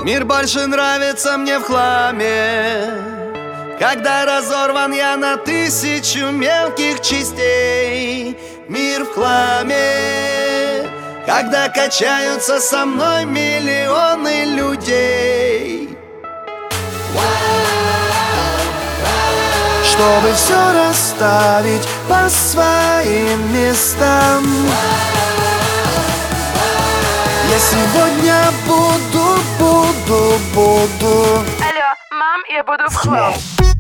Мир больше нравится мне в хламе, когда разорван я на тысячу мелких частей. Мир в хламе, когда качаются со мной миллионы людей. Чтобы все расставить по своим местам, я сегодня буду. Алло, мам, я буду в хлам.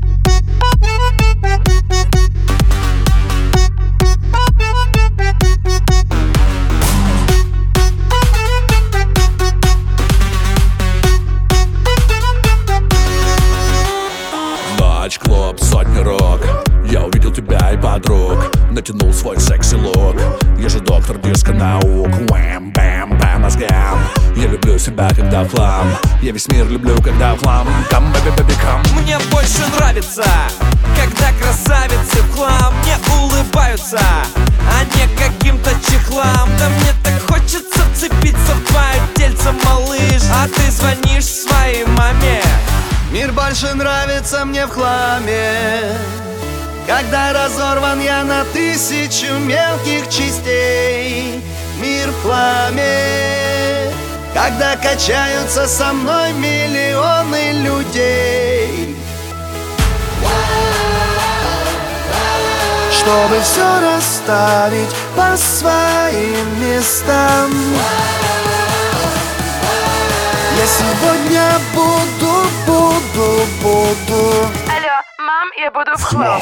Ночь, клуб, сотни рок. Я увидел тебя и подруг, натянул свой секси-лук. Я же доктор диско-наук. Вэм-бэм-бэм мозгам. Я люблю себя, когда в хлам. Я весь мир люблю, когда в хлам. Come, baby, baby, come. Мне больше нравится, когда красавицы в хлам мне улыбаются, а не каким-то чехлам. Да мне так хочется вцепиться в твое тельце, малыш, а ты звонишь своей маме. Мир больше нравится мне в хламе, когда разорван я на тысячу мелких частей. Мир в хламе, когда качаются со мной миллионы людей. Чтобы все расставить по своим местам, я сегодня буду. Алло, мам, я буду в хлам.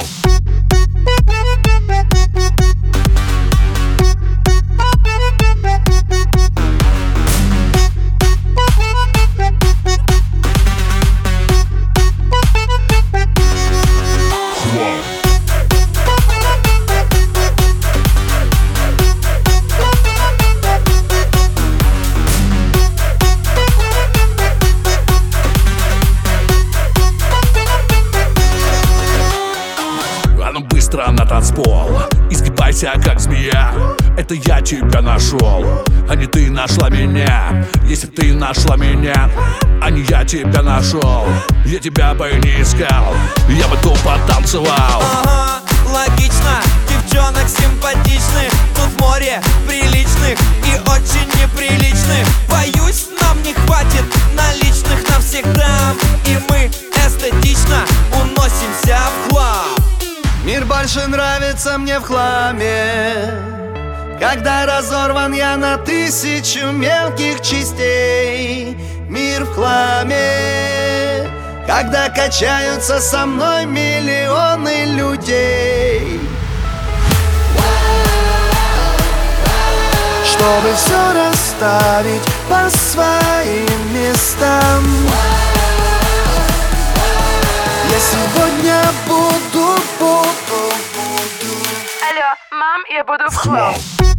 На танцпол, изгибайся как змея. Это я тебя нашел, а не ты нашла меня. Если ты нашла меня, а не я тебя нашел, я тебя бы не искал, я бы тупо танцевал. Ага, логично, девчонок симпатичных тут море приличных и очень неприличных. Боюсь, нам не хватит наличных на всех дам, и мы эстетично уносимся в хлам. Мир больше нравится мне в хламе, когда разорван я на тысячу мелких частей. Мир в хламе, когда качаются со мной миллионы людей. Чтобы все расставить по своим местам, я сегодня буду. Алло, мам, я буду в хлам.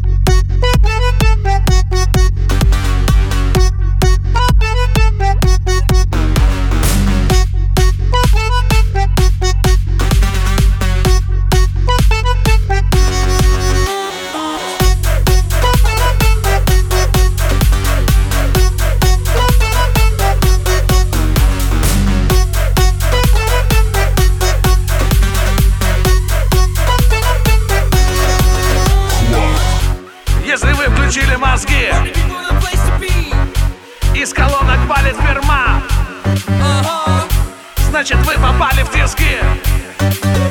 Если вы включили мозги, из колонок палит сперма, значит вы попали в тиски.